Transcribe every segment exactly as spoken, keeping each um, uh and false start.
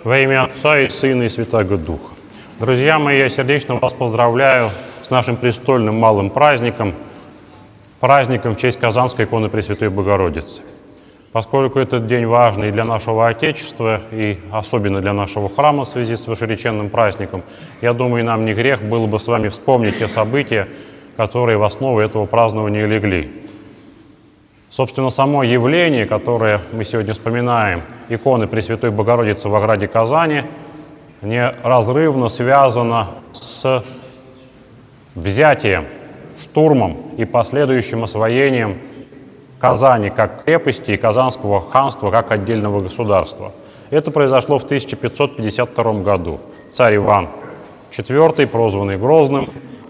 Во имя Отца и Сына и Святаго Духа. Друзья мои, я сердечно вас поздравляю с нашим престольным малым праздником, праздником в честь Казанской иконы Пресвятой Богородицы. Поскольку этот день важный для нашего Отечества и особенно для нашего храма в связи с вышереченным праздником, я думаю, нам не грех было бы с вами вспомнить те события, которые в основу этого празднования легли. Собственно, само явление, которое мы сегодня вспоминаем, иконы Пресвятой Богородицы в ограде Казани, неразрывно связано с взятием, штурмом и последующим освоением Казани как крепости и Казанского ханства как отдельного государства. Это произошло в тысяча пятьсот пятьдесят втором году. Царь Иван четвёртый, прозванный Грозным,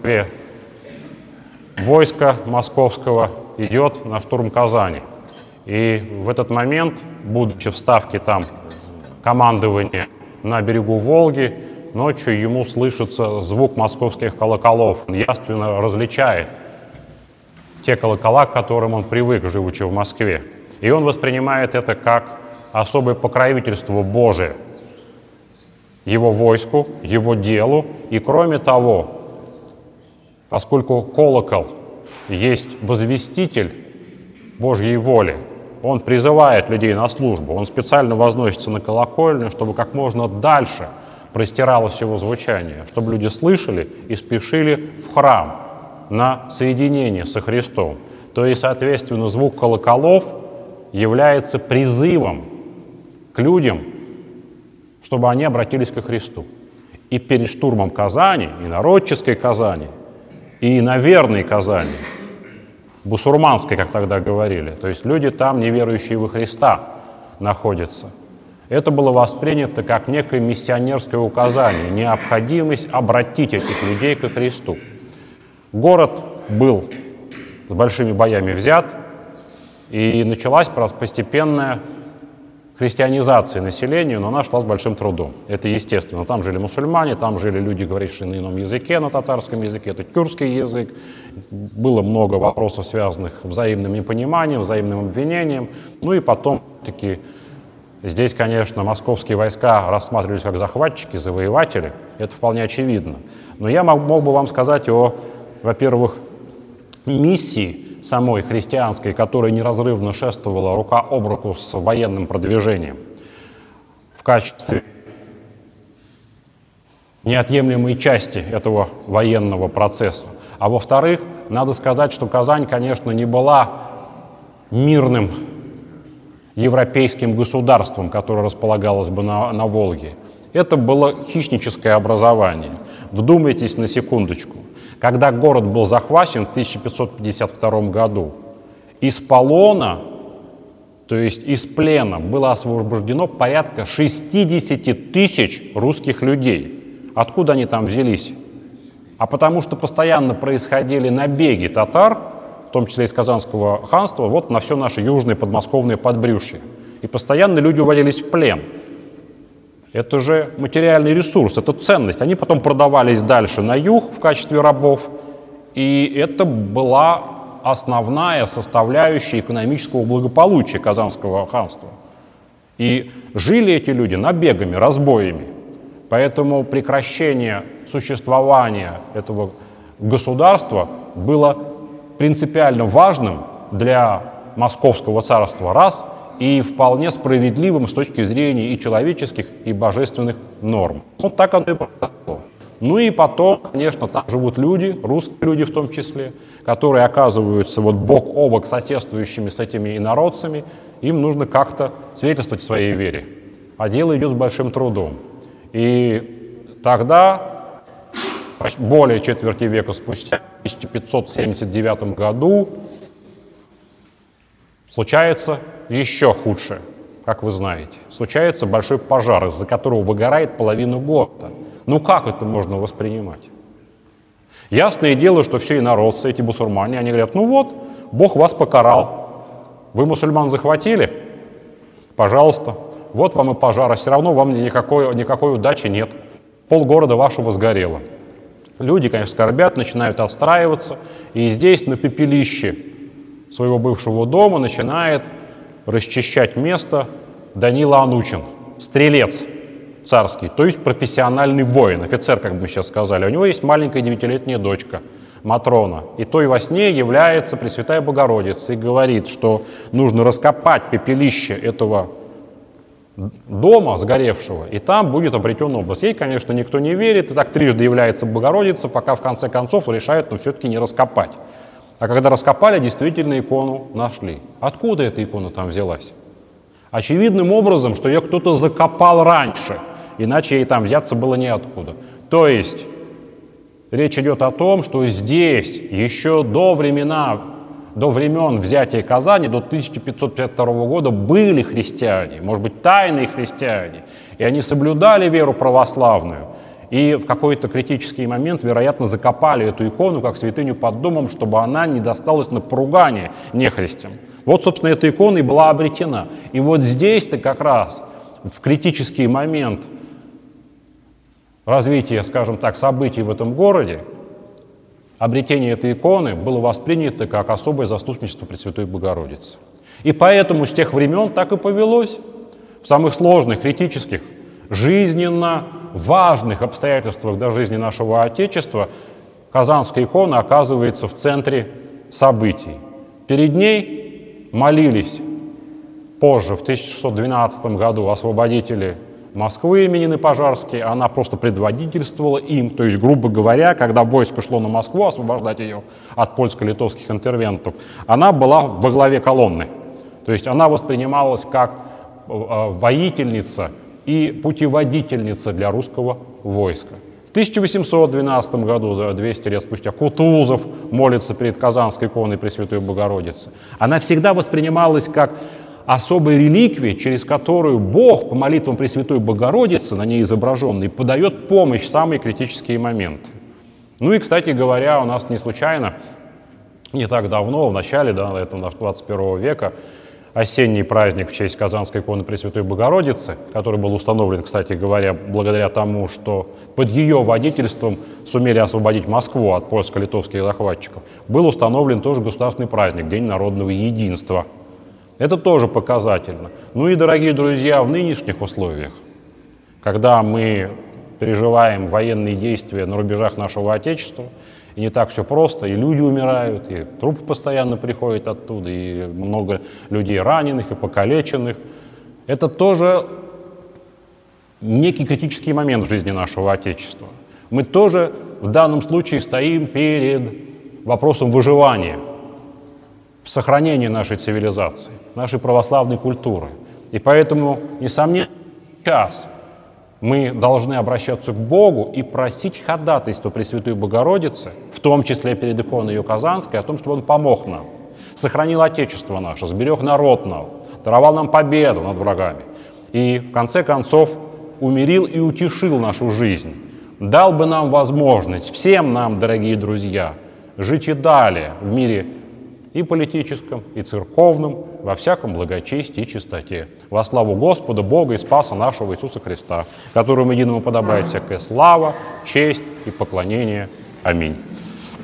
войско московского идет на штурм Казани. И в этот момент, будучи в ставке там командования на берегу Волги, ночью ему слышится звук московских колоколов. Он явственно различает те колокола, к которым он привык, живучи в Москве. И он воспринимает это как особое покровительство Божие его войску, его делу. И кроме того, поскольку колокол есть возвеститель Божьей воли, он призывает людей на службу, он специально возносится на колокольню, чтобы как можно дальше простиралось его звучание, чтобы люди слышали и спешили в храм на соединение со Христом. То есть, соответственно, звук колоколов является призывом к людям, чтобы они обратились ко Христу. И перед штурмом Казани, и народческой Казани, и наверной Казани, бусурманской, как тогда говорили, то есть люди там, неверующие во Христа, находятся. Это было воспринято как некое миссионерское указание, необходимость обратить этих людей ко Христу. Город был с большими боями взят, и началась постепенная христианизация населения, но она шла с большим трудом. Это естественно. Там жили мусульмане, там жили люди, говорившие на ином языке, на татарском языке, это тюркский язык. Было много вопросов, связанных с взаимным непониманием, взаимным обвинением. Ну и потом, таки, здесь, конечно, московские войска рассматривались как захватчики, завоеватели. Это вполне очевидно. Но я мог, мог бы вам сказать о, во-первых, миссии самой христианской, которая неразрывно шествовала рука об руку с военным продвижением в качестве неотъемлемой части этого военного процесса. А во-вторых, надо сказать, что Казань, конечно, не была мирным европейским государством, которое располагалось бы на, на Волге. Это было хищническое образование. Вдумайтесь на секундочку. Когда город был захвачен в тысяча пятьсот пятьдесят втором году, из полона, то есть из плена, было освобождено порядка шестьдесят тысяч русских людей. Откуда они там взялись? А потому что постоянно происходили набеги татар, в том числе из Казанского ханства, вот на все наше южное подмосковное подбрюшье. И постоянно люди уводились в плен. Это же материальный ресурс, это ценность. Они потом продавались дальше на юг в качестве рабов. И это была основная составляющая экономического благополучия Казанского ханства. И жили эти люди набегами, разбоями. Поэтому прекращение существования этого государства было принципиально важным для Московского царства раз, и вполне справедливым с точки зрения и человеческих, и божественных норм. Вот так оно и произошло. Ну и потом, конечно, там живут люди, русские люди в том числе, которые оказываются вот бок о бок соседствующими с этими инородцами, им нужно как-то свидетельствовать о своей вере. А дело идет с большим трудом. И тогда, более четверти века спустя, в тысяча пятьсот семьдесят девятом году, случается еще худшее, как вы знаете. Случается большой пожар, из-за которого выгорает половина города. Ну как это можно воспринимать? Ясное дело, что все инородцы, эти бусурмане, они говорят, ну вот, Бог вас покарал. Вы мусульман захватили? Пожалуйста. Вот вам и пожар, а все равно вам никакой, никакой удачи нет. Полгорода вашего сгорело. Люди, конечно, скорбят, начинают отстраиваться, и здесь на пепелище своего бывшего дома начинает расчищать место Данила Анучин, стрелец, царский, то есть профессиональный воин, офицер, как бы мы сейчас сказали. У него есть маленькая девятилетняя дочка Матрона, и той во сне является Пресвятая Богородица и говорит, что нужно раскопать пепелище этого дома сгоревшего, и там будет обретен образ. Ей, конечно, никто не верит, и так трижды является Богородица, пока в конце концов решают, но все-таки не раскопать. А когда раскопали, действительно икону нашли. Откуда эта икона там взялась? Очевидным образом, что ее кто-то закопал раньше, иначе ей там взяться было неоткуда. То есть речь идет о том, что здесь еще до времена, до времен взятия Казани, до тысяча пятьсот пятьдесят второго года были христиане, может быть, тайные христиане, и они соблюдали веру православную. И в какой-то критический момент, вероятно, закопали эту икону как святыню под домом, чтобы она не досталась на поругание нехристям. Вот, собственно, эта икона и была обретена. И вот здесь-то как раз в критический момент развития, скажем так, событий в этом городе, обретение этой иконы было воспринято как особое заступничество Пресвятой Богородицы. И поэтому с тех времен так и повелось. В самых сложных, критических, жизненно важных обстоятельствах для жизни нашего Отечества Казанская икона оказывается в центре событий. Перед ней молились позже, в тысяча шестьсот двенадцатом году, освободители Москвы Именины Пожарские, она просто предводительствовала им, то есть, грубо говоря, когда войско шло на Москву освобождать ее от польско-литовских интервентов, она была во главе колонны, то есть она воспринималась как воительница и путеводительница для русского войска. В тысяча восемьсот двенадцатом году, двести лет спустя, Кутузов молится перед Казанской иконой Пресвятой Богородицы. Она всегда воспринималась как особая реликвия, через которую Бог по молитвам Пресвятой Богородицы, на ней изображенной, подает помощь в самые критические моменты. Ну и, кстати говоря, у нас не случайно, не так давно, в начале да, этого двадцать первого века, осенний праздник в честь Казанской иконы Пресвятой Богородицы, который был установлен, кстати говоря, благодаря тому, что под ее водительством сумели освободить Москву от польско-литовских захватчиков, был установлен тоже государственный праздник, День народного единства. Это тоже показательно. Ну и, дорогие друзья, в нынешних условиях, когда мы переживаем военные действия на рубежах нашего Отечества, и не так все просто, и люди умирают, и трупы постоянно приходят оттуда, и много людей раненых и покалеченных. Это тоже некий критический момент в жизни нашего Отечества. Мы тоже в данном случае стоим перед вопросом выживания, сохранения нашей цивилизации, нашей православной культуры. И поэтому, несомненно, сейчас мы должны обращаться к Богу и просить ходатайства Пресвятой Богородицы, в том числе перед иконой ее Казанской, о том, чтобы Он помог нам, сохранил Отечество наше, сберег народ наш, даровал нам победу над врагами и, в конце концов, умирил и утешил нашу жизнь, дал бы нам возможность, всем нам, дорогие друзья, жить и далее в мире и политическом, и церковном, во всяком благочестии и чистоте. Во славу Господа, Бога и Спаса нашего Иисуса Христа, которому единому подобает всякая слава, честь и поклонение. Аминь.